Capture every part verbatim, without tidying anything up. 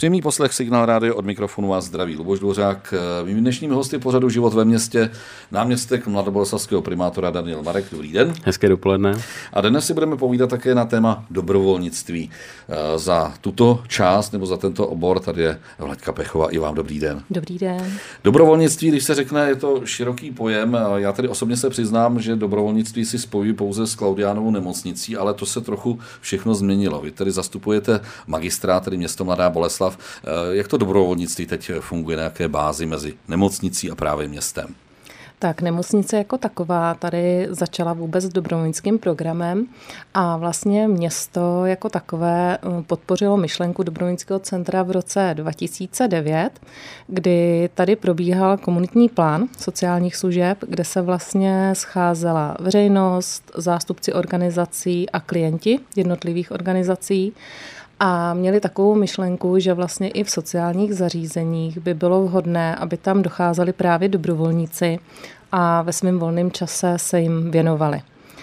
Příjemný poslech Signál rádio, od mikrofonu vás zdraví Luboš Dvořák. Mým dnešními hosty pořadu Život ve městě náměstek mladoboleslavského primátora Daniel Marek. Dobrý den. Hezké dopoledne. A dnes si budeme povídat také na téma dobrovolnictví. Za tuto část nebo za tento obor tady je Vlaďka Pechová. I vám dobrý den. Dobrý den. Dobrovolnictví, když se řekne, je to široký pojem. Já tedy osobně se přiznám, že dobrovolnictví si spojuji pouze s Klaudiánovou nemocnicí, ale to se trochu všechno změnilo. Vy tedy zastupujete magistrát, tedy město Mladá Boleslav. Jak to dobrovolnictví teď funguje, na jaké bázi mezi nemocnicí a právě městem? Tak nemocnice jako taková tady začala vůbec s dobrovolnickým programem a vlastně město jako takové podpořilo myšlenku dobrovolnického centra v roce dva tisíce devět, kdy tady probíhal komunitní plán sociálních služeb, kde se vlastně scházela veřejnost, zástupci organizací a klienti jednotlivých organizací. A měli takovou myšlenku, že vlastně i v sociálních zařízeních by bylo vhodné, aby tam docházeli právě dobrovolníci a ve svém volném čase se jim věnovali.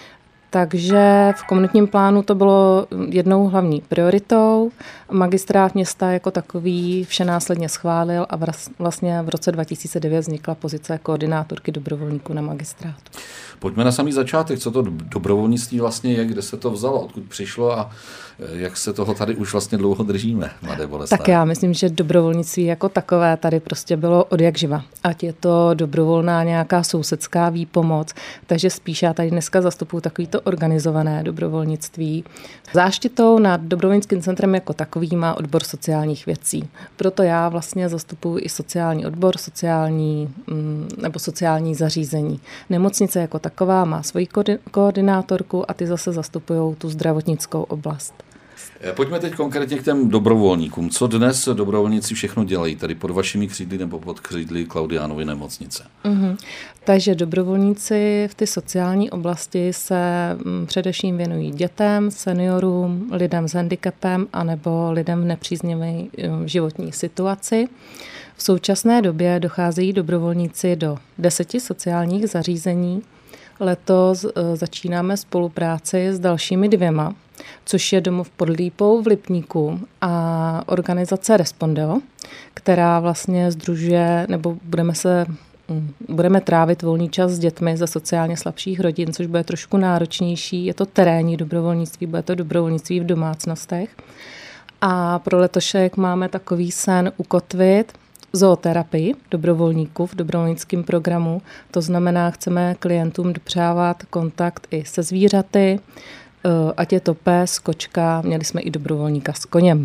Takže v komunitním plánu to bylo jednou hlavní prioritou. Magistrát města jako takový vše následně schválil a vlastně v roce dva tisíce devět vznikla pozice koordinátorky dobrovolníků na magistrátu. Pojďme na samý začátek, co to dobrovolnictví vlastně je, kde se to vzalo, odkud přišlo a jak se toho tady už vlastně dlouho držíme, Mladé Boleslavi. Tak já myslím, že dobrovolnictví jako takové tady prostě bylo odjakživa. Ať je to dobrovolná nějaká sousedská výpomoc, takže spíš já tady dneska zastupuji takovýto organizované dobrovolnictví. Záštitou nad dobrovolnickým centrem jako takový má odbor sociálních věcí. Proto já vlastně zastupuji i sociální odbor, sociální nebo sociální zařízení. Nemocnice jako taková má svoji koordinátorku a ty zase zastupují tu zdravotnickou oblast. Pojďme teď konkrétně k těm dobrovolníkům. Co dnes dobrovolníci všechno dělají, tedy pod vašimi křídly nebo pod křídly Klaudiánovy nemocnice? Mm-hmm. Takže dobrovolníci v té sociální oblasti se m, především věnují dětem, seniorům, lidem s handicapem anebo lidem v nepříznivé životní situaci. V současné době docházejí dobrovolníci do deseti sociálních zařízení. Letos e, začínáme spolupráci s dalšími dvěma, což je domov pod Lípou v Lipníku a organizace Respondeo, která vlastně sdružuje, nebo budeme se budeme trávit volný čas s dětmi ze sociálně slabších rodin, což bude trošku náročnější. Je to terénní dobrovolnictví, bude to dobrovolnictví v domácnostech. A pro letošek máme takový sen ukotvit zooterapii dobrovolníků v dobrovolnickém programu. To znamená, chceme klientům dopřávat kontakt i se zvířaty, ať je to pes, kočka, měli jsme i dobrovolníka s koněm.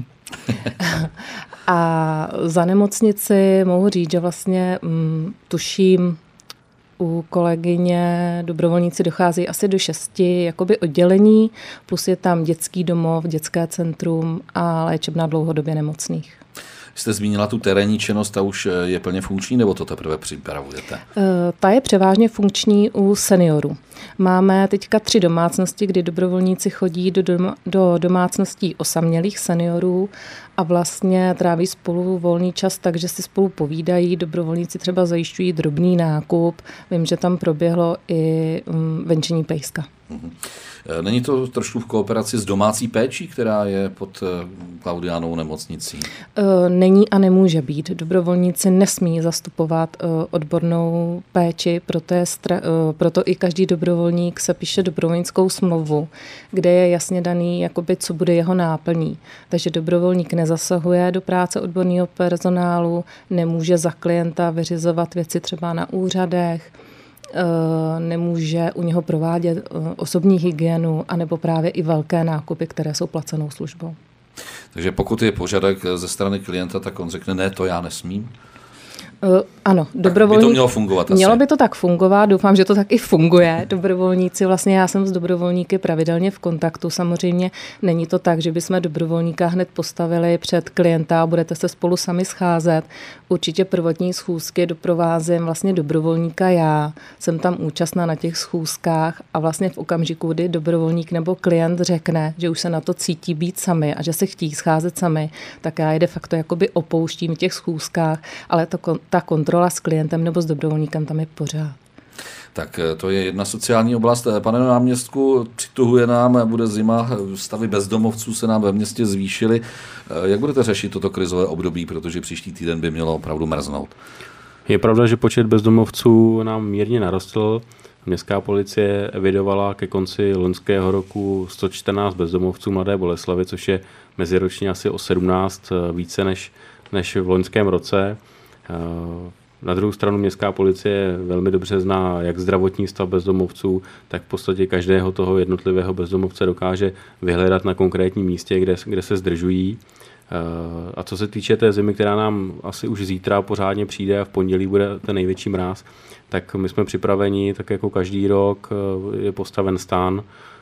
A za nemocnici mohu říct, že vlastně m, tuším, u kolegyně dobrovolníci dochází asi do šesti jakoby oddělení, plus je tam dětský domov, dětské centrum a léčebna dlouhodobě nemocných. Jste zmínila tu terénní činnost, ta už je plně funkční, nebo to teprve připravujete? Ta je převážně funkční u seniorů. Máme teďka tři domácnosti, kdy dobrovolníci chodí do, doma, do domácností osamělých seniorů a vlastně tráví spolu volný čas, takže si spolu povídají. Dobrovolníci třeba zajišťují drobný nákup. Vím, že tam proběhlo i venčení pejska. Není to trošku v kooperaci s domácí péčí, která je pod Klaudiánovou nemocnicí? Není a nemůže být. Dobrovolníci nesmí zastupovat odbornou péči, proto, je stra- proto i každý dobrovolník se píše dobrovolnickou smlouvu, kde je jasně daný, jakoby, co bude jeho náplní. Takže dobrovolník nezasahuje do práce odborného personálu, nemůže za klienta vyřizovat věci třeba na úřadech, nemůže u něho provádět osobní hygienu anebo právě i velké nákupy, které jsou placenou službou. Takže pokud je požadavek ze strany klienta, tak on řekne, ne, to já nesmím? Uh, ano, dobrovolník. By to mělo fungovat asi. Mělo by to tak fungovat, doufám, že to tak i funguje. Dobrovolníci, vlastně já jsem s dobrovolníky pravidelně v kontaktu. Samozřejmě není to tak, že bychom dobrovolníka hned postavili před klienta a budete se spolu sami scházet. Určitě prvotní schůzky doprovázím vlastně dobrovolníka já. Jsem tam účastná na těch schůzkách a vlastně v okamžiku, kdy dobrovolník nebo klient řekne, že už se na to cítí být sami a že se chtějí scházet sami, tak já je de facto jakoby opouštím v těch schůzkách, ale to ta kontrola s klientem nebo s dobrovolníkem tam je pořád. Tak to je jedna sociální oblast. Pane náměstku, přituhuje nám, bude zima, stavy bezdomovců se nám ve městě zvýšily. Jak budete řešit toto krizové období, protože příští týden by mělo opravdu mrznout? Je pravda, že počet bezdomovců nám mírně narostl. Městská policie evidovala ke konci loňského roku sto čtrnáct bezdomovců Mladé Boleslavi, což je meziročně asi o sedmnáct více než, než v loňském roce. Na druhou stranu městská policie velmi dobře zná jak zdravotní stav bezdomovců, tak v podstatě každého toho jednotlivého bezdomovce dokáže vyhledat na konkrétním místě, kde, kde se zdržují. A co se týče té zimy, která nám asi už zítra pořádně přijde a v pondělí bude ten největší mráz, tak my jsme připraveni, tak jako každý rok je postaven stán,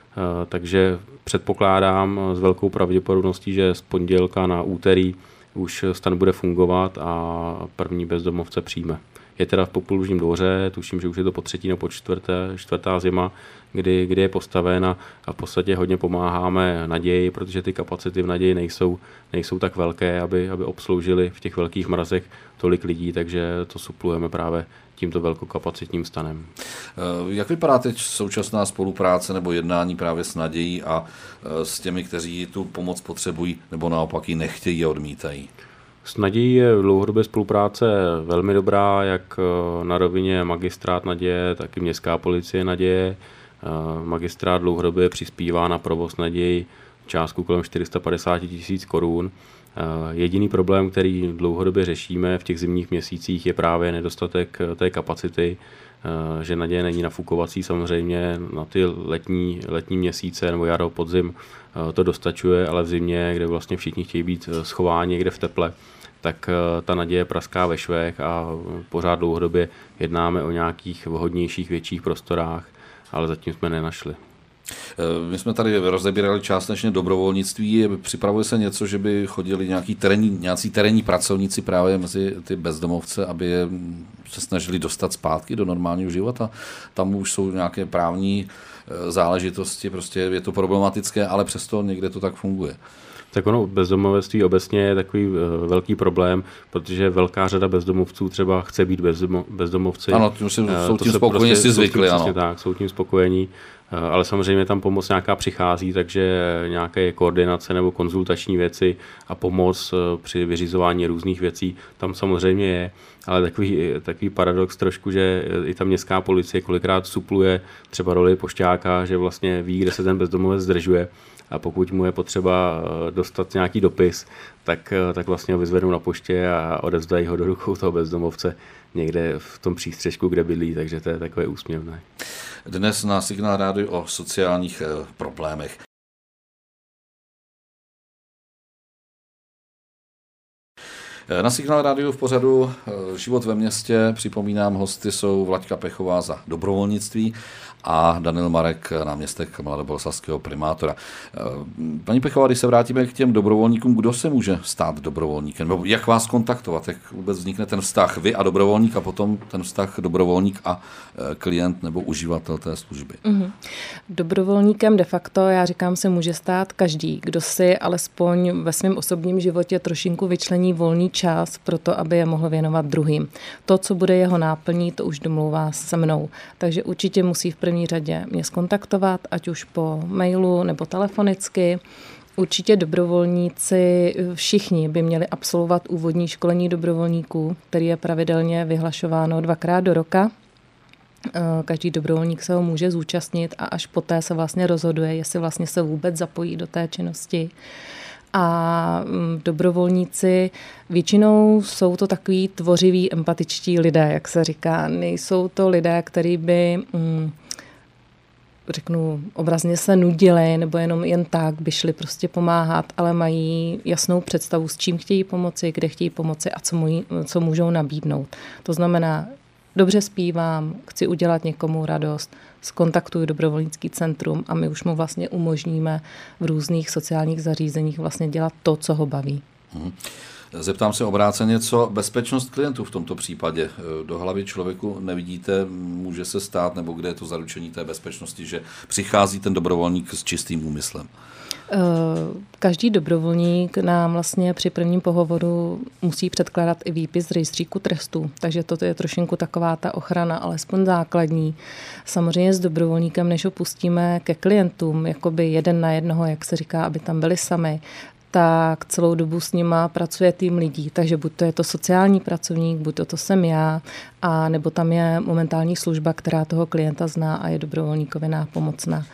takže předpokládám s velkou pravděpodobností, že z pondělka na úterý už stan bude fungovat a první bezdomovce přijme. Je teda v Poplužním dvoře, tuším, že už je to po třetí nebo po čtvrté, čtvrtá zima, kdy, kdy je postaven a, a v podstatě hodně pomáháme Naději, protože ty kapacity v Naději nejsou, nejsou tak velké, aby, aby obsloužili v těch velkých mrazech tolik lidí, takže to suplujeme právě tímto velkokapacitním stanem. Jak vypadá teď současná spolupráce nebo jednání právě s Nadějí a s těmi, kteří tu pomoc potřebují nebo naopak ji nechtějí a odmítají? S Nadějí je dlouhodobě spolupráce velmi dobrá, jak na rovině magistrát Naděje, tak i městská policie Naděje. Magistrát dlouhodobě přispívá na provoz Naději částku kolem čtyři sta padesát tisíc korun. Jediný problém, který dlouhodobě řešíme v těch zimních měsících, je právě nedostatek té kapacity, že Naděje není nafukovací samozřejmě na ty letní, letní měsíce nebo jaro, podzim to dostačuje, ale v zimě, kde vlastně všichni chtějí být schováni někde v teple, tak ta Naděje praská ve švech a pořád dlouhodobě jednáme o nějakých vhodnějších větších prostorách, ale zatím jsme nenašli. My jsme tady rozebírali částečně dobrovolnictví. Připravuje se něco, že by chodili nějaký terénní, nějací terénní pracovníci právě mezi ty bezdomovce, aby je se snažili dostat zpátky do normálního života. Tam už jsou nějaké právní záležitosti, prostě je to problematické, ale přesto někde to tak funguje. Tak ono, bezdomovectví obecně je takový velký problém, protože velká řada bezdomovců třeba chce být bezdomovci. Ano, tím jsou, jsou tím spokojení, prostě, si zvykli. Jsou tím, ano. Tak, jsou tím spokojení, ale samozřejmě tam pomoc nějaká přichází, takže nějaké koordinace nebo konzultační věci a pomoc při vyřizování různých věcí tam samozřejmě je, ale takový, takový paradox trošku, že i ta městská policie kolikrát supluje třeba roli pošťáka, že vlastně ví, kde se ten bezdomovec zdržuje. A pokud mu je potřeba dostat nějaký dopis, tak, tak vlastně ho vyzvednou na poště a odevzdají ho do rukou toho bezdomovce někde v tom přístřežku, kde bydlí, takže to je takové úsměvné. Dnes na Signál rádiu o sociálních eh, problémech. Na Signál rádiu v pořadu Život ve městě, připomínám, hosty jsou Vlaďka Pechová za dobrovolnictví a Daniel Marek, náměstek mladoboleslavského primátora. Paní Pechová, když se vrátíme k těm dobrovolníkům, kdo se může stát dobrovolníkem? Nebo jak vás kontaktovat? Jak vůbec vznikne ten vztah vy a dobrovolník a potom ten vztah dobrovolník a klient nebo uživatel té služby? Mm-hmm. Dobrovolníkem de facto, já říkám, se může stát každý, kdo si alespoň ve svém osobním životě trošinku vyčlení volný čas pro to, aby je mohl věnovat druhým. To, co bude jeho náplní, to už domlouvá se mnou. Takže určitě musí v první řadě mě zkontaktovat, ať už po mailu nebo telefonicky. Určitě dobrovolníci všichni by měli absolvovat úvodní školení dobrovolníků, který je pravidelně vyhlašováno dvakrát do roka. Každý dobrovolník se ho může zúčastnit a až poté se vlastně rozhoduje, jestli vlastně se vůbec zapojí do té činnosti. A dobrovolníci většinou jsou to takový tvořiví, empatičtí lidé, jak se říká. Nejsou to lidé, kteří by, řeknu, obrazně se nudili nebo jenom jen tak by šli prostě pomáhat, ale mají jasnou představu, s čím chtějí pomoci, kde chtějí pomoci a co, můj, co můžou nabídnout. To znamená, dobře zpívám, chci udělat někomu radost, zkontaktuju dobrovolnický centrum a my už mu vlastně umožníme v různých sociálních zařízeních vlastně dělat to, co ho baví. Hmm. Zeptám se obráceně, co bezpečnost klientů v tomto případě? Do hlavy člověku nevidíte, může se stát, nebo kde je to zaručení té bezpečnosti, že přichází ten dobrovolník s čistým úmyslem? Každý dobrovolník nám vlastně při prvním pohovoru musí předkládat i výpis z rejstříku trestů, takže toto je trošinku taková ta ochrana, alespoň základní. Samozřejmě s dobrovolníkem, než ho pustíme ke klientům, jakoby jeden na jednoho, jak se říká, aby tam byli sami, tak celou dobu s nima pracuje tým lidí, takže buď to je to sociální pracovník, buď to, to jsem já, a nebo tam je momentální služba, která toho klienta zná a je dobrovolníkovi nápomocná.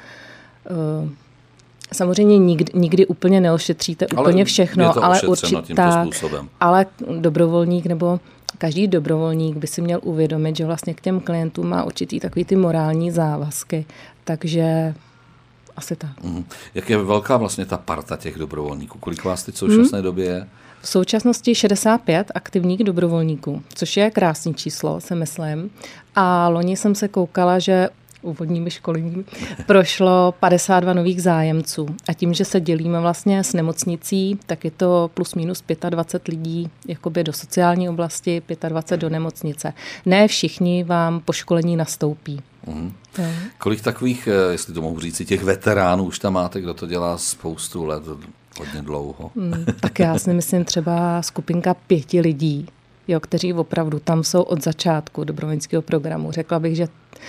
Samozřejmě nikdy, nikdy úplně neošetříte ale úplně všechno, ale určitá, ale dobrovolník nebo každý dobrovolník by si měl uvědomit, že vlastně k těm klientům má určitý takový ty morální závazky, takže asi tak. Mm. Jak je velká vlastně ta parta těch dobrovolníků? Kolik vás teď v současné mm. době je? V současnosti šedesát pět aktivních dobrovolníků, což je krásný číslo, si myslím. A loni jsem se koukala, že úvodními školením prošlo padesát dva nových zájemců. A tím, že se dělíme vlastně s nemocnicí, tak je to plus minus dvacet pět lidí jakoby do sociální oblasti, dvacet pět do nemocnice. Ne všichni vám po školení nastoupí. Uhum. Kolik takových, jestli to mohu říct, těch veteránů už tam máte, kdo to dělá spoustu let, hodně dlouho? Hmm, tak já si myslím třeba skupinka pěti lidí, jo, kteří opravdu tam jsou od začátku dobrovolnického programu. Řekla bych, že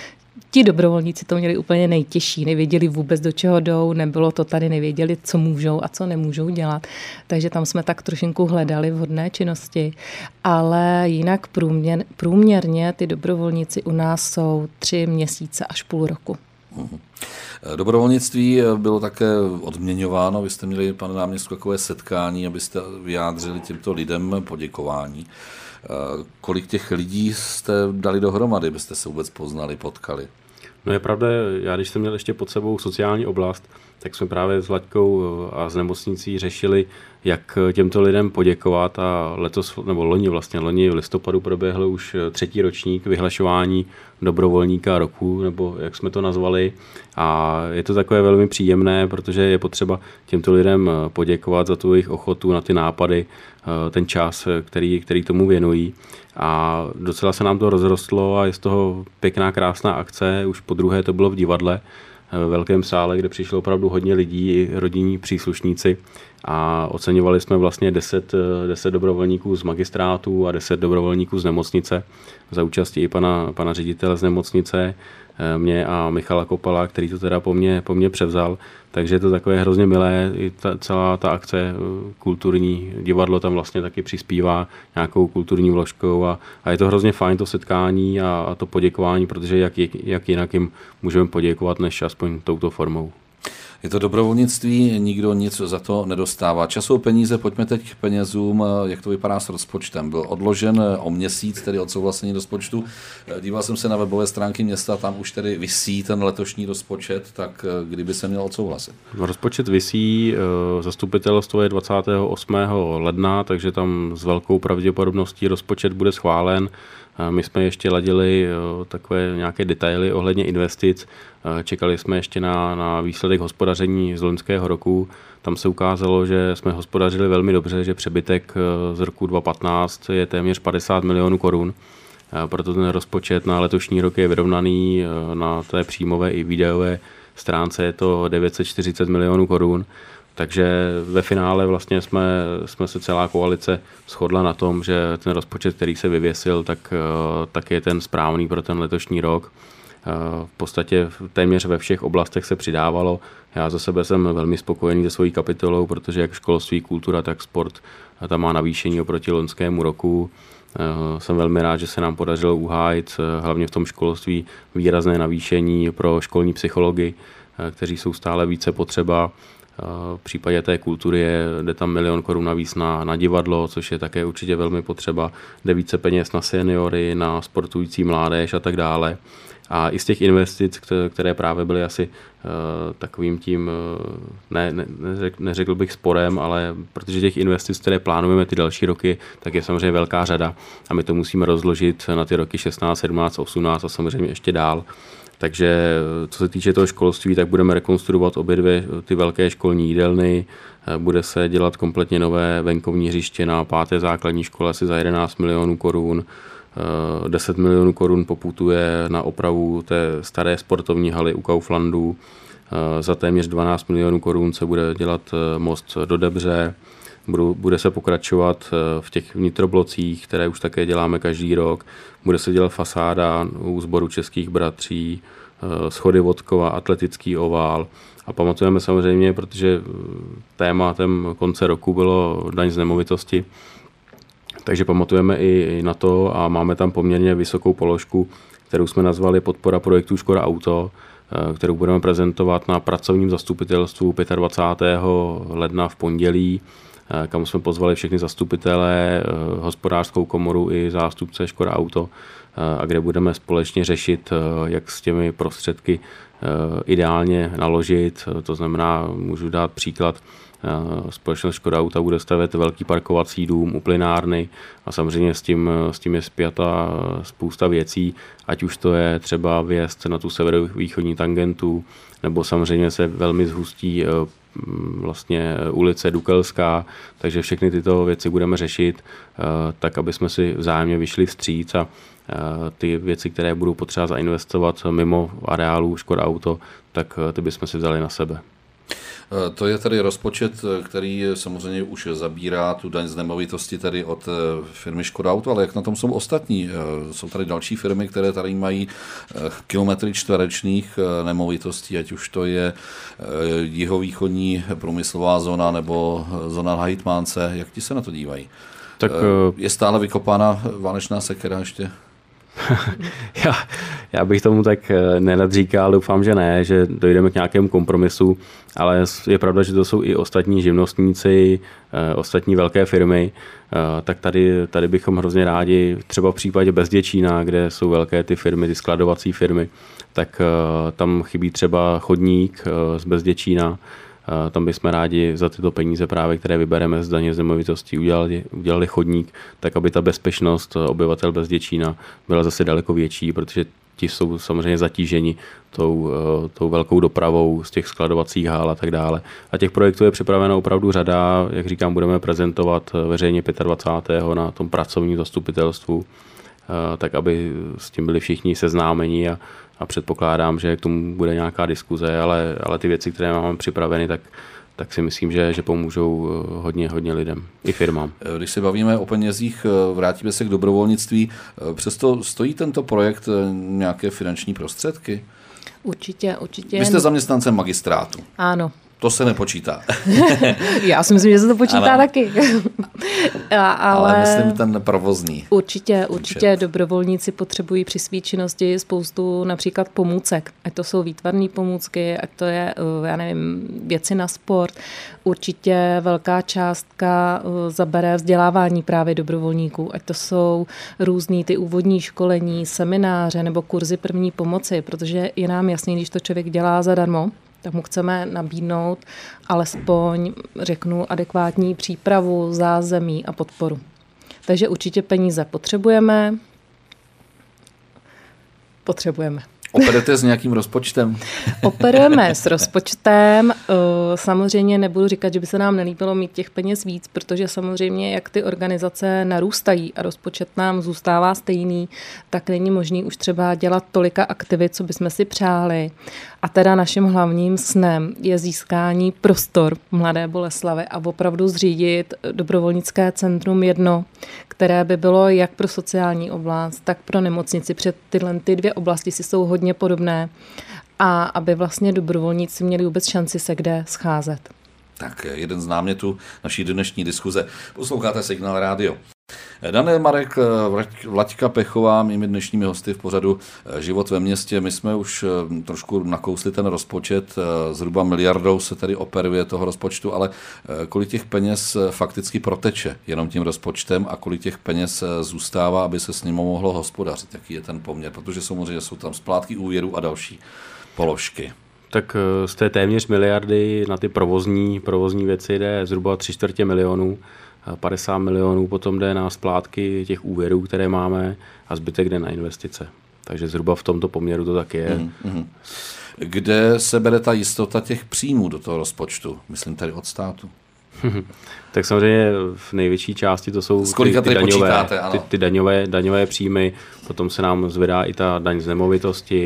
ti dobrovolníci to měli úplně nejtěžší, nevěděli vůbec, do čeho jdou, nebylo to tady, nevěděli, co můžou a co nemůžou dělat. Takže tam jsme tak trošinku hledali vhodné činnosti, ale jinak průměr, průměrně ty dobrovolníci u nás jsou tři měsíce až půl roku. Uhum. Dobrovolnictví bylo také odměňováno, vy jste měli, pane náměstku, takové setkání, abyste vyjádřili těmto lidem poděkování. Kolik těch lidí jste dali dohromady, abyste se vůbec poznali, potkali? No je pravda, já když jsem měl ještě pod sebou sociální oblast, tak jsme právě s Laďkou a s nemocnicí řešili, jak těmto lidem poděkovat, a letos, nebo loni vlastně, loni v listopadu proběhl už třetí ročník vyhlašování dobrovolníka roku, nebo jak jsme to nazvali, a je to takové velmi příjemné, protože je potřeba těmto lidem poděkovat za tu jejich ochotu na ty nápady, ten čas, který, který tomu věnují, a docela se nám to rozrostlo a je z toho pěkná, krásná akce. Už po druhé to bylo v divadle, ve velkém sále, kde přišlo opravdu hodně lidí, i rodinní příslušníci, a oceňovali jsme vlastně deset, deset dobrovolníků z magistrátu a deset dobrovolníků z nemocnice za účasti i pana, pana ředitele z nemocnice, mě a Michala Kopala, který to teda po mně, po mně převzal. Takže je to takové hrozně milé, i ta, celá ta akce kulturní, divadlo tam vlastně taky přispívá nějakou kulturní vložkou, a, a je to hrozně fajn to setkání a, a to poděkování, protože jak, jak jinak jim můžeme poděkovat, než aspoň touto formou. Je to dobrovolnictví, nikdo nic za to nedostává. Čas jsou peníze, pojďme teď k penězům. Jak to vypadá s rozpočtem? Byl odložen o měsíc, tedy odsouhlasení rozpočtu. Díval jsem se na webové stránky města, tam už tedy visí ten letošní rozpočet, tak kdyby se měl odsouhlasit? Rozpočet visí, zastupitelstvo je dvacátého osmého ledna, takže tam s velkou pravděpodobností rozpočet bude schválen. My jsme ještě ladili takové nějaké detaily ohledně investic. Čekali jsme ještě na, na výsledek hospodaření z loňského roku. Tam se ukázalo, že jsme hospodařili velmi dobře, že přebytek z roku dva tisíce patnáct je téměř padesát milionů korun. Proto ten rozpočet na letošní rok je vyrovnaný, na té příjmové i výdajové stránce je to devět set čtyřicet milionů korun. Takže ve finále vlastně jsme, jsme se celá koalice shodla na tom, že ten rozpočet, který se vyvěsil, tak, tak je ten správný pro ten letošní rok. V podstatě téměř ve všech oblastech se přidávalo. Já za sebe jsem velmi spokojený se svojí kapitolou, protože jak školství, kultura, tak sport tam má navýšení oproti loňskému roku. Jsem velmi rád, že se nám podařilo uhájit hlavně v tom školství výrazné navýšení pro školní psychology, kteří jsou stále více potřeba. V případě té kultury je, jde tam milion korun navíc na, na divadlo, což je také určitě velmi potřeba. Jde více peněz na seniory, na sportující mládež a tak dále. A i z těch investic, které právě byly asi uh, takovým tím, uh, ne, ne, neřekl bych sporem, ale protože těch investic, které plánujeme ty další roky, tak je samozřejmě velká řada a my to musíme rozložit na ty roky šestnáct, sedmnáct, osmnáct a samozřejmě ještě dál. Takže co se týče toho školství, tak budeme rekonstruovat obě dvě ty velké školní jídelny, bude se dělat kompletně nové venkovní hřiště na páté základní škole asi za jedenáct milionů korun, deset milionů korun poputuje na opravu té staré sportovní haly u Kauflandu, Za téměř dvanáct milionů korun se bude dělat most do Debře, bude se pokračovat v těch vnitroblocích, které už také děláme každý rok, bude se dělat fasáda u Sboru českých bratří, schody Vodkova, atletický ovál. A pamatujeme samozřejmě, protože tématem konce roku bylo daň z nemovitosti, takže pamatujeme i na to a máme tam poměrně vysokou položku, kterou jsme nazvali podpora projektů Škoda Auto, kterou budeme prezentovat na pracovním zastupitelstvu dvacátého pátého ledna v pondělí, kam jsme pozvali všechny zastupitele, hospodářskou komoru i zástupce Škoda Auto, a kde budeme společně řešit, jak s těmi prostředky ideálně naložit. To znamená, můžu dát příklad, společnost Škoda Auta bude stavět velký parkovací dům u plynárny a samozřejmě s tím, s tím je spjata spousta věcí, ať už to je třeba vjezd na tu severovýchodní tangentu, nebo samozřejmě se velmi zhustí vlastně ulice Dukelská, takže všechny tyto věci budeme řešit tak, aby jsme si vzájemně vyšli vstříc a ty věci, které budou potřeba zainvestovat mimo areálu Škoda Auto, tak ty bychom si vzali na sebe. To je tedy rozpočet, který samozřejmě už zabírá tu daň z nemovitosti tedy od firmy Škoda Auto, ale jak na tom jsou ostatní? Jsou tady další firmy, které tady mají kilometry čtverečných nemovitostí, ať už to je jihovýchodní průmyslová zóna nebo zóna na Hejtmánce. Jak ti se na to dívají? Tak, je stále vykopána válečná sekera ještě? já, já bych tomu tak nerad říkal, doufám, že ne, že dojdeme k nějakému kompromisu, ale je pravda, že to jsou i ostatní živnostníci, ostatní velké firmy, tak tady, tady bychom hrozně rádi, třeba v případě Bezděčína, kde jsou velké ty firmy, ty skladovací firmy, tak tam chybí třeba chodník z Bezděčína. Tam bychom rádi za tyto peníze právě, které vybereme z daně z nemovitostí, udělali, udělali chodník, tak aby ta bezpečnost obyvatel Bezděčína byla zase daleko větší, protože ti jsou samozřejmě zatíženi tou, tou velkou dopravou z těch skladovacích hál a tak dále. A těch projektů je připraveno opravdu řada, jak říkám, budeme prezentovat veřejně dvacátého pátého na tom pracovním zastupitelstvu, tak aby s tím byli všichni seznámeni a A předpokládám, že k tomu bude nějaká diskuze, ale, ale ty věci, které máme připraveny, tak, tak si myslím, že, že pomůžou hodně, hodně lidem, i firmám. Když se bavíme o penězích, vrátíme se k dobrovolnictví. Přesto stojí tento projekt nějaké finanční prostředky? Určitě, určitě. Vy jste zaměstnancem magistrátu. Ano. To se nepočítá. Já si myslím, že se to počítá ano. taky. A, ale, ale myslím ten provozní. Určitě, určitě dobrovolníci potřebují při své činnosti spoustu například pomůcek. Ať to jsou výtvarné pomůcky, ať to je, já nevím, věci na sport. Určitě velká částka zabere vzdělávání právě dobrovolníků. Ať to jsou různý ty úvodní školení, semináře nebo kurzy první pomoci, protože je nám jasný, když to člověk dělá zadarmo, tak mu chceme nabídnout alespoň, řeknu, adekvátní přípravu, zázemí a podporu. Takže určitě peníze potřebujeme. Potřebujeme. Operujete s nějakým rozpočtem? Operujeme s rozpočtem. Samozřejmě nebudu říkat, že by se nám nelíbilo mít těch peněz víc, protože samozřejmě, jak ty organizace narůstají a rozpočet nám zůstává stejný, tak není možný už třeba dělat tolika aktivit, co bychom si přáli. A teda naším hlavním snem je získání prostor Mladé Boleslavi a opravdu zřídit dobrovolnické centrum jedno, které by bylo jak pro sociální oblast, tak pro nemocnici. Před tyhle ty dvě oblasti si jsou hodně podobné a aby vlastně dobrovolníci měli vůbec šanci se kde scházet. Tak jeden z námětů naší dnešní diskuze. Posloucháte Signál rádio. Daniel Marek, Vlaďka Pechová, mými dnešními hosty v pořadu Život ve městě. My jsme už trošku nakousli ten rozpočet, zhruba miliardou se tady operuje toho rozpočtu, ale kolik těch peněz fakticky proteče jenom tím rozpočtem a kolik těch peněz zůstává, aby se s ním mohlo hospodařit? Jaký je ten poměr? Protože samozřejmě jsou tam splátky úvěru a další položky. Tak z té téměř miliardy na ty provozní, provozní věci jde zhruba tři čtvrtě milionů. padesát milionů potom jde na splátky těch úvěrů, které máme a zbytek jde na investice. Takže zhruba v tomto poměru to tak je. Mm-hmm. Kde se bere ta jistota těch příjmů do toho rozpočtu? Myslím tady od státu. Tak samozřejmě v největší části to jsou ty, ty, daňové, ty, ty daňové, daňové příjmy, potom se nám zvedá i ta daň z nemovitosti,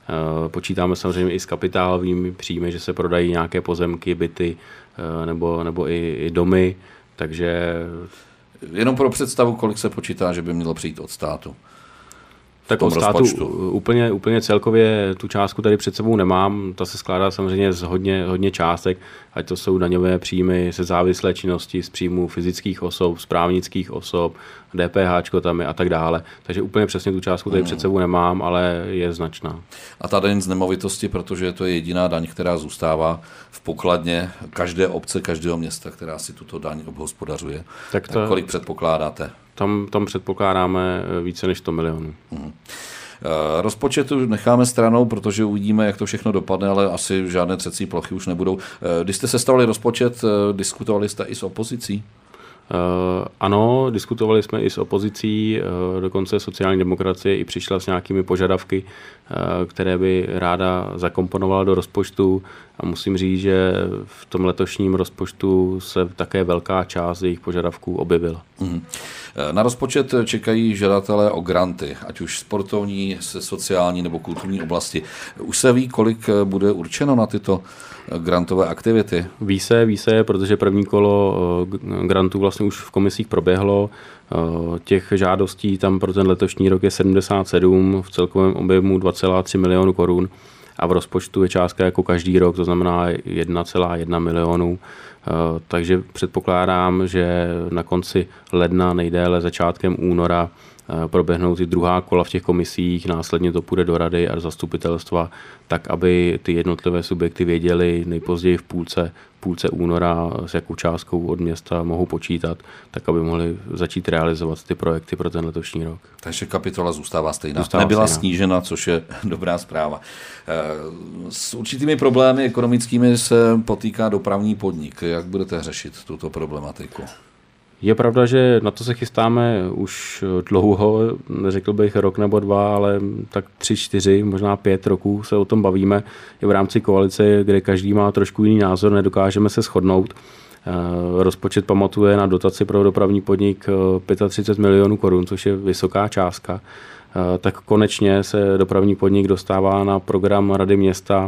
Počítáme samozřejmě i s kapitálovými příjmy, že se prodají nějaké pozemky, byty nebo, nebo i, i domy, takže... Jenom pro představu, kolik se počítá, že by mělo přijít od státu? Tak od státu úplně, úplně celkově tu částku tady před sebou nemám. Ta se skládá samozřejmě z hodně, hodně částek, ať to jsou daňové příjmy se závislé činnosti, z příjmů fyzických osob, z právnických osob, DPHčko tam je a tak dále. Takže úplně přesně tu částku tady hmm. před sebou nemám, ale je značná. A ta daň z nemovitosti, protože to je jediná daň, která zůstává v pokladně každé obce, každého města, která si tuto daň obhospodařuje. Tak, to... tak kolik předpokládáte? Tam, tam předpokládáme více než sto milionů. Hmm. Rozpočet necháme stranou, protože uvidíme, jak to všechno dopadne, ale asi žádné třecí plochy už nebudou. Když jste sestavili rozpočet, diskutovali jste i s opozicí? Uh, ano, diskutovali jsme i s opozicí, uh, dokonce sociální demokracie i přišla s nějakými požadavky, uh, které by ráda zakomponovala do rozpočtu a musím říct, že v tom letošním rozpočtu se také velká část jejich požadavků objevila. Mm. Na rozpočet čekají žadatelé o granty, ať už sportovní, sociální nebo kulturní oblasti. Už se ví, kolik bude určeno na tyto grantové aktivity? Ví se, ví se, protože první kolo grantů vlastně už v komisích proběhlo. Těch žádostí tam pro ten letošní rok je sedmdesát sedm, v celkovém objemu dva celá tři milionu korun a v rozpočtu je částka jako každý rok, to znamená jedna celá jedna milionu. Takže předpokládám, že na konci ledna, nejdéle začátkem února, proběhnou ty druhá kola v těch komisích, následně to půjde do rady a do zastupitelstva, tak aby ty jednotlivé subjekty věděly nejpozději v půlce, půlce února, s jakou částkou od města mohou počítat, tak aby mohli začít realizovat ty projekty pro ten letošní rok. Takže kapitola zůstává stejná. Zůstává Nebyla stejná. Snížena, což je dobrá zpráva. S určitými problémy ekonomickými se potýká dopravní podnik. Jak budete řešit tuto problematiku? Je pravda, že na to se chystáme už dlouho, neřekl bych rok nebo dva, ale tak tři, čtyři, možná pět roků se o tom bavíme. I v rámci koalice, kde každý má trošku jiný názor, nedokážeme se shodnout. Rozpočet pamatuje na dotaci pro dopravní podnik třicet pět milionů korun, což je vysoká částka. Tak konečně se dopravní podnik dostává na program Rady města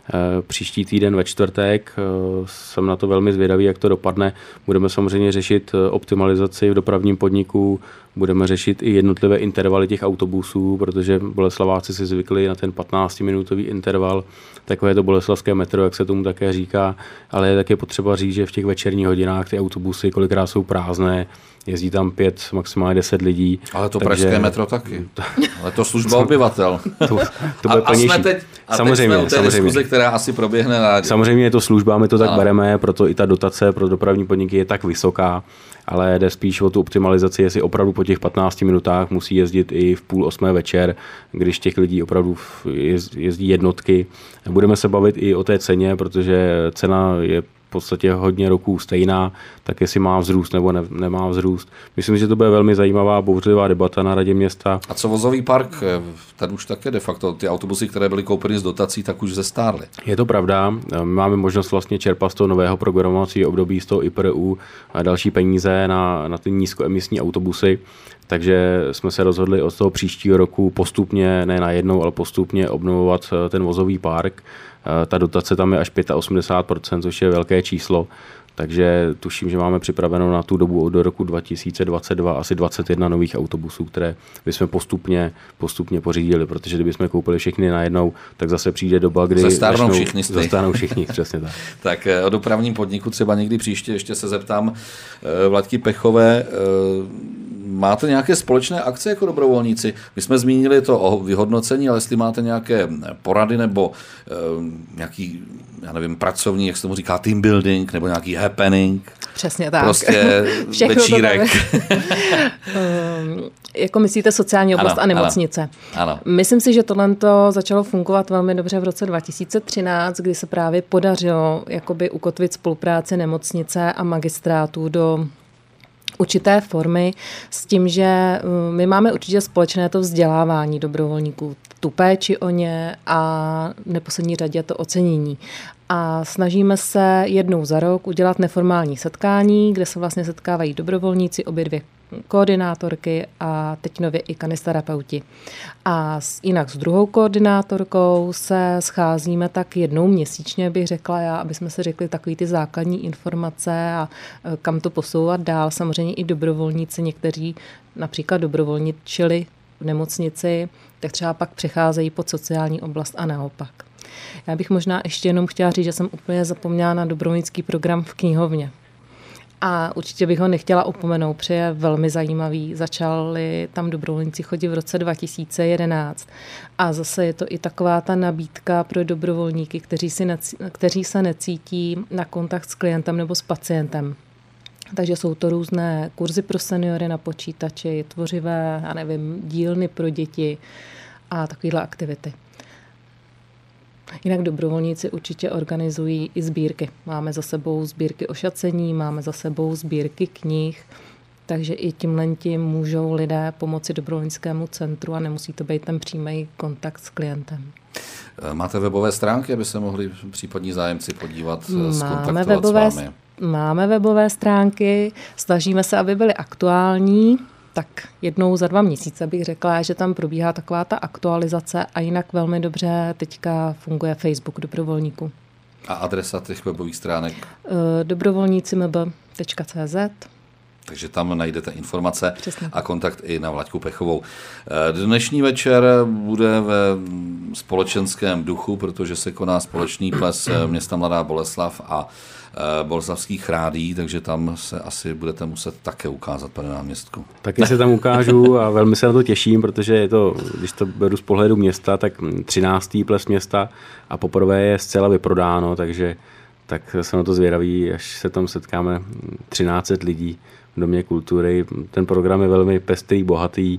příští týden ve čtvrtek. Jsem na to velmi zvědavý, jak to dopadne. Budeme samozřejmě řešit optimalizaci v dopravním podniku, budeme řešit i jednotlivé intervaly těch autobusů, protože Boleslaváci si zvykli na ten patnáctiminutový interval, takové to boleslavské metro, jak se tomu také říká, ale je také potřeba říct, že v těch večerních hodinách ty autobusy kolikrát jsou prázdné, jezdí tam pět, maximálně deset lidí. Ale to takže... pražské metro taky. Ale to služba obyvatel. To, to bude a, a jsme teď, a samozřejmě, teď jsme u té diskuze, která asi proběhne na... Samozřejmě je to služba, my to tak ano. bereme, proto i ta dotace pro dopravní podniky je tak vysoká, ale jde spíš o tu optimalizaci, jestli opravdu po těch patnácti minutách musí jezdit i v půl osmé večer, když těch lidí opravdu jezdí jednotky. Budeme se bavit i o té ceně, protože cena je v podstatě hodně roků stejná, tak jestli má vzrůst nebo ne, nemá vzrůst. Myslím, že to bude velmi zajímavá, bouřlivá debata na Radě města. A co vozový park? Tady už také de facto ty autobusy, které byly koupeny z dotací, tak už zestárly. Je to pravda. My máme možnost vlastně čerpat z toho nového programovacího období, z toho I P R U a další peníze na, na ty nízkoemisní autobusy. Takže jsme se rozhodli od toho příštího roku postupně, ne najednou, ale postupně obnovovat ten vozový park. Ta dotace tam je až osmdesát pět procent, což je velké číslo. Takže tuším, že máme připraveno na tu dobu do roku dva tisíce dvacet dva asi dvacet jedna nových autobusů, které bychom postupně, postupně pořídili, protože kdybychom koupili všechny najednou, tak zase přijde doba, kdy zastárnou všichni. Zastárnou všichni, přesně tak. Tak o dopravním podniku třeba někdy příště ještě se zeptám Vladky Pechové. Máte nějaké společné akce jako dobrovolníci? My jsme zmínili to o vyhodnocení, ale jestli máte nějaké porady nebo nějaký, já nevím, pracovní, jak se tomu říká, team building, nebo nějaký happening. Přesně tak. Prostě večírek. um, jako myslíte sociální oblast ano, a nemocnice. Ano, ano. Myslím si, že tohle začalo fungovat velmi dobře v roce dva tisíce třináct, kdy se právě podařilo jakoby ukotvit spolupráci nemocnice a magistrátů do určité formy s tím, že my máme určitě společné to vzdělávání dobrovolníků. tu péči o ně a v neposlední řadě to ocenění. A snažíme se jednou za rok udělat neformální setkání, kde se vlastně setkávají dobrovolníci, obě dvě koordinátorky a teď nově i kanisterapeuti. A jinak s druhou koordinátorkou se scházíme tak jednou měsíčně, bych řekla já, aby jsme si řekli takový ty základní informace a kam to posouvat dál. Samozřejmě i dobrovolníci, někteří například dobrovolničili v nemocnici, tak třeba pak přecházejí pod sociální oblast a naopak. Já bych možná ještě jenom chtěla říct, že jsem úplně zapomněla na dobrovolnický program v knihovně. A určitě bych ho nechtěla opomenout, protože je velmi zajímavý. Začali tam dobrovolníci chodit v roce dva tisíce jedenáct. A zase je to i taková ta nabídka pro dobrovolníky, kteří, si necí, kteří se necítí na kontakt s klientem nebo s pacientem. Takže jsou to různé kurzy pro seniory na počítači, tvořivé, já nevím, dílny pro děti a takovéhle aktivity. Jinak dobrovolníci určitě organizují i sbírky. Máme za sebou sbírky ošacení, máme za sebou sbírky knih, takže i tímhletím můžou lidé pomoci dobrovolnickému centru a nemusí to být ten přímý kontakt s klientem. Máte webové stránky, aby se mohli případní zájemci podívat, máme webové, s vámi? Máme webové stránky, snažíme se, aby byly aktuální. Tak jednou za dva měsíce bych řekla, že tam probíhá taková ta aktualizace a jinak velmi dobře teďka funguje Facebook dobrovolníků. A adresa těch webových stránek? dobrovolníci m b tečka c z. Takže tam najdete informace. Přesně. A kontakt i na Vlaďku Pechovou. Dnešní večer bude ve společenském duchu, protože se koná společný ples města Mladá Boleslav a boleslavských rádií, takže tam se asi budete muset také ukázat, pane náměstku. Taky se tam ukážu a velmi se na to těším, protože je to, když to beru z pohledu města, tak třináctý ples města a poprvé je zcela vyprodáno, takže tak jsem na to zvědavý, až se tam setkáme třináct set lidí v Domě kultury. Ten program je velmi pestrý, bohatý,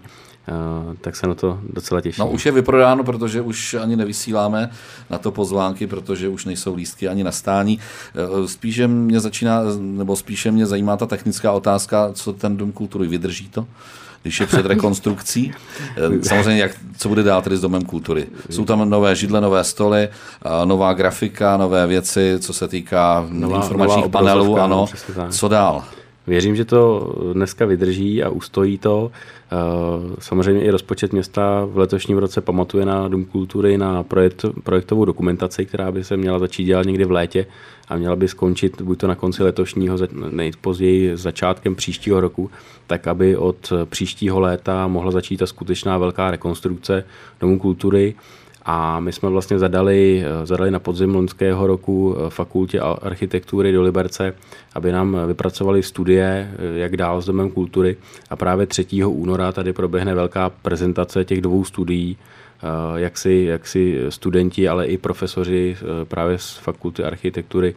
tak se na to docela těším. No už je vyprodáno, protože už ani nevysíláme na to pozvánky, protože už nejsou lístky ani na stání. Spíše mě začíná, nebo spíše mě zajímá ta technická otázka, co ten Dům kultury vydrží to, když je před rekonstrukcí. Samozřejmě, jak, co bude dál tedy s Domem kultury. Jsou tam nové židle, nové stoly, nová grafika, nové věci, co se týká nová, informačních nová panelů. Ano. Co dál? Věřím, že to dneska vydrží a ustojí to. Samozřejmě i rozpočet města v letošním roce pamatuje na Dům kultury, na projekt, projektovou dokumentaci, která by se měla začít dělat někdy v létě a měla by skončit buď to na konci letošního, nejpozději začátkem příštího roku, tak aby od příštího léta mohla začít ta skutečná velká rekonstrukce Domu kultury. A my jsme vlastně zadali, zadali na podzim loňského roku fakultě architektury do Liberce, aby nám vypracovali studie, jak dál s Domem kultury. A právě třetího února tady proběhne velká prezentace těch dvou studií, jak si, jak si studenti, ale i profesoři právě z fakulty architektury,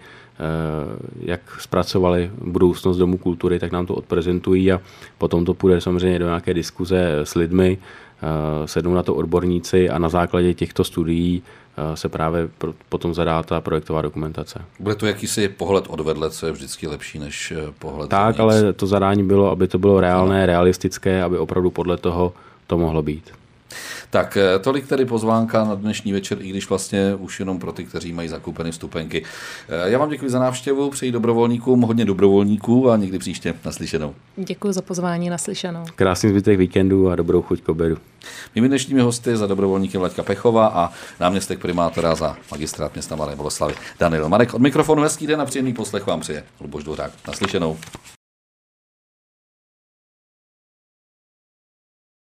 jak zpracovali budoucnost Domu kultury, tak nám to odprezentují a potom to půjde samozřejmě do nějaké diskuze s lidmi, sednou na to odborníci a na základě těchto studií se právě potom zadá ta projektová dokumentace. Bude to jakýsi pohled odvedle, co je vždycky lepší než pohled Tak, zevnitř. Ale to zadání bylo, aby to bylo reálné, realistické, aby opravdu podle toho to mohlo být. Tak tolik tedy pozvánka na dnešní večer, i když vlastně už jenom pro ty, kteří mají zakoupeny vstupenky. Já vám děkuji za návštěvu, přeji dobrovolníkům hodně dobrovolníků a někdy příště naslyšenou. Děkuji za pozvání, naslyšenou. Krásný zbytek víkendu a dobrou chuť k obědu. Mými dnešními hosty za dobrovolníky Vlaďka Pechova a náměstek primátora za magistrát města Mladé Boleslavi Daniel Marek. Od mikrofonu hezký den a příjemný poslech vám přeje Luboš Dvořák. Naslyšenou.